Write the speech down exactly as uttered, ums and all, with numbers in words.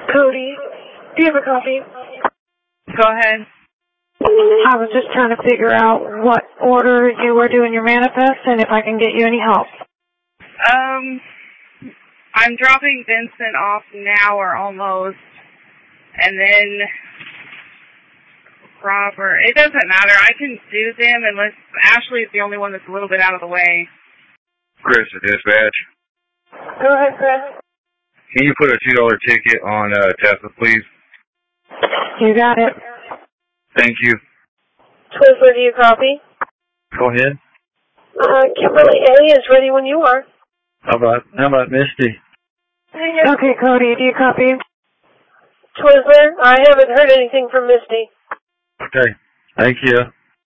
Cody, do you have a copy? Go ahead. I was just trying to figure out what order you were doing your manifest and if I can get you any help. Um, I'm dropping Vincent off now or almost, and then Robert. It doesn't matter. I can do them unless Ashley's the only one that's a little bit out of the way. Chris, at dispatch. Go ahead, Chris. Can you put a two dollar ticket on uh, Tessa, please? You got it. Thank you. Twizzler, do you copy? Go ahead. Uh, Kimberly A is ready when you are. How about how about Misty? Okay, Cody, do you copy? Twizzler, I haven't heard anything from Misty. Okay. Thank you.